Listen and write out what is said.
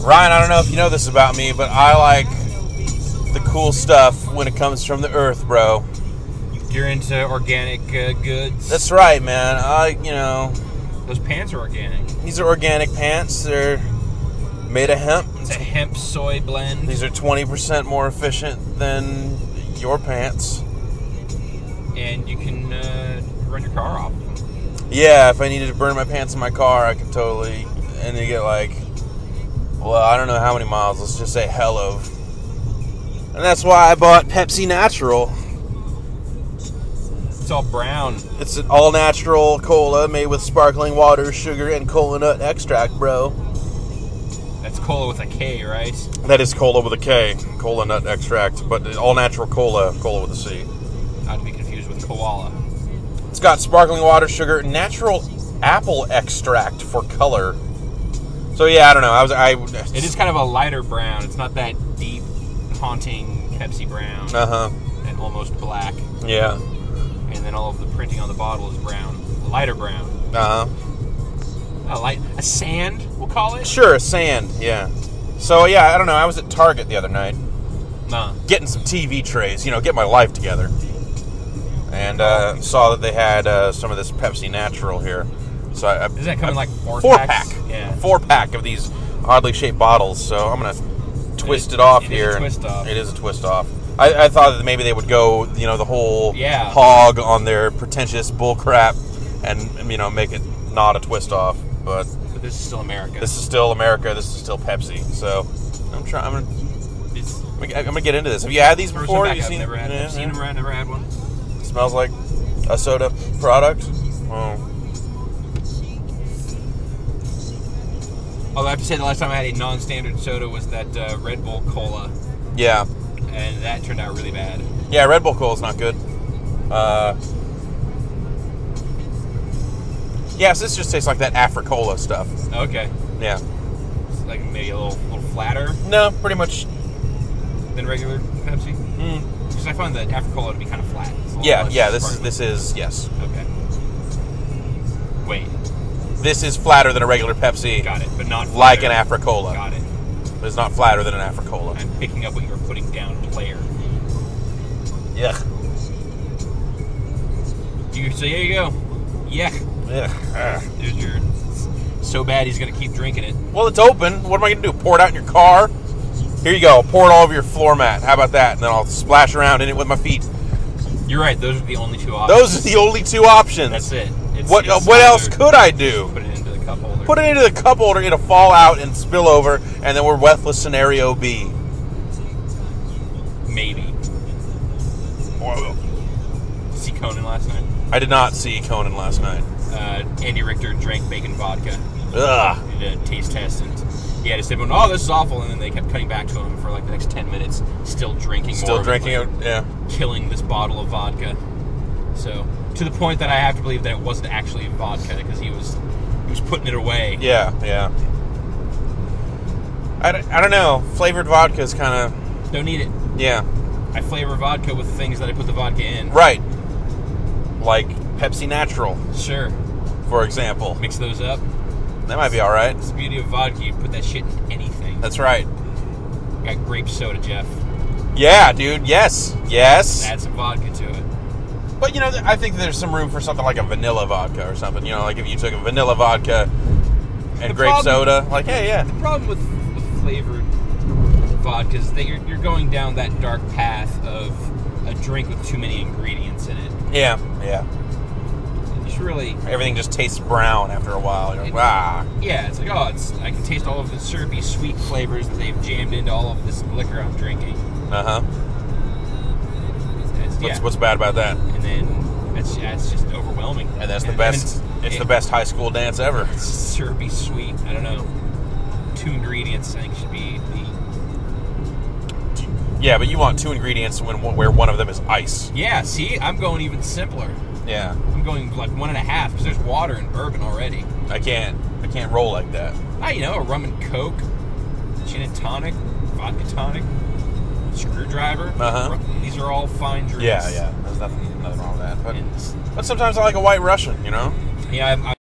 Ryan, I don't know if you know this about me, but I like the cool stuff when it comes from the earth, bro. You're into organic goods? That's right, man. Those pants are organic. These are organic pants. They're made of hemp. It's a hemp soy blend. These are 20% more efficient than your pants. And you can run your car off. Yeah, if I needed to burn my pants in my car, I could totally. And you get I don't know how many miles. Let's just say hell of. And that's why I bought Pepsi Natural. It's all brown. It's an all-natural cola made with sparkling water, sugar, and cola nut extract, bro. That's cola with a K, right? That is cola with a K. Cola nut extract. But all-natural cola with a C. Not to be confused with koala. It's got sparkling water, sugar, natural apple extract for color. So yeah, I don't know. It is kind of a lighter brown. It's not that deep, haunting Pepsi brown. And almost black. Yeah. And then all of the printing on the bottle is brown, lighter brown. A sand, we'll call it. Sure, a sand. Yeah. So yeah, I don't know. I was at Target the other night, getting some TV trays. Get my life together. And saw that they had some of this Pepsi Natural here. So does that come in like four pack? Yeah, 4-pack of these oddly shaped bottles. So I'm gonna twist it off here. It is a twist off. It is a twist off. I thought that maybe they would go, the whole hog on their pretentious bull crap, and make it not a twist off. But this is still America. This is still America. This is still Pepsi. So I'm gonna get into this. Have you had these before? I've never had. I've seen them. I've never had one. It smells like a soda product. Although I have to say, the last time I had a non-standard soda was that Red Bull Cola. Yeah. And that turned out really bad. Yeah, Red Bull Cola's not good. So this just tastes like that Afri-Cola stuff. Okay. Yeah. It's like maybe a little flatter. No, pretty much. Than regular Pepsi? Because I find that Afri-Cola to be kind of flat. Yeah, this is, yes. Okay. Wait. This is flatter than a regular Pepsi. Got it, but not flatter. Like an Afri-Cola. Got it. It's not flatter than an Afri-Cola. I'm picking up what you were putting down, player. Yeah. So there you go. Yeah. There's your... So bad he's going to keep drinking it. Well, it's open. What am I going to do? Pour it out in your car? Here you go. Pour it all over your floor mat. How about that? And then I'll splash around in it with my feet. You're right. Those are the only two options. Those are the only two options. That's it. What else could I do? Put it into the cup holder. Put it into the cup holder. It'll fall out and spill over, and then we're Wethless scenario B. Maybe. See Conan last night? I did not see Conan last night. Andy Richter drank bacon vodka. Ugh. He did a taste test, and he had to say, "Oh, this is awful," and then they kept cutting back to him for like the next 10 minutes, still drinking more. Yeah. Killing this bottle of vodka. So, to the point that I have to believe that it wasn't actually vodka, because he was putting it away. Yeah. I don't know. Flavored vodka is kind of... Don't need it. Yeah. I flavor vodka with things that I put the vodka in. Right. Like Pepsi Natural. Sure. For example. Mix those up. That might be alright. It's the beauty of vodka. You put that shit in anything. That's right. Got grape soda, Jeff. Yeah, dude. Yes. Add some vodka to it. But, I think there's some room for something like a vanilla vodka or something. Like if you took a vanilla vodka and grape soda. Like, hey, yeah. The problem with flavored vodka is that you're going down that dark path of a drink with too many ingredients in it. Yeah. It's really... Everything just tastes brown after a while. You're like, Yeah, it's like, I can taste all of the syrupy, sweet flavors that they've jammed into all of this liquor I'm drinking. What's bad about that? And then it's just overwhelming. And that's the best. It's the best high school dance ever. It's syrupy, sweet. I don't know. 2 ingredients, I think, should be the... Yeah, but you want 2 ingredients where one of them is ice. Yeah, see? I'm going even simpler. Yeah. I'm going like 1.5, because there's water and bourbon already. I can't roll like that. A rum and coke, gin and tonic, vodka tonic, screwdriver. These are all fine drinks. Yeah. There's nothing wrong with that. But sometimes I like a White Russian, Yeah,